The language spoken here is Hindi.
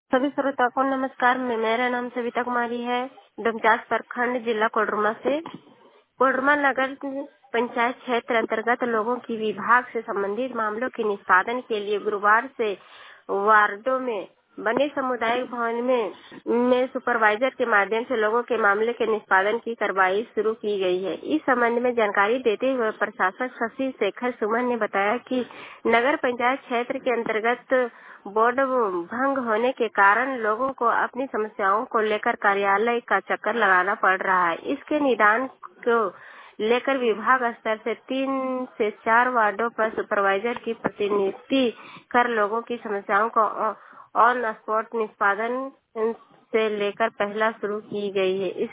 सभी श्रोताओं को नमस्कार। मेरा नाम सविता कुमारी है। डोमचांच प्रखंड, जिला कोडरमा से। कोडरमा नगर पंचायत क्षेत्र अंतर्गत लोगों की विभाग से संबंधित मामलों के निष्पादन के लिए गुरुवार से वार्डों में बने सामुदायिक भवन में सुपरवाइजर के माध्यम से लोगों के मामले के निष्पादन की कार्रवाई शुरू की गई है। इस संबंध में जानकारी देते हुए प्रशासक शशि शेखर सुमन ने बताया कि नगर पंचायत क्षेत्र के अंतर्गत बोर्ड भंग होने के कारण लोगों को अपनी समस्याओं को लेकर कार्यालय का चक्कर लगाना पड़ रहा है। इसके निदान को लेकर विभाग स्तर से 3 से 4 वार्डों पर सुपरवाइजर की प्रतिनियुक्ति कर लोगों की समस्याओं को ऑन स्पॉट निष्पादन से लेकर पहला शुरू की गई है।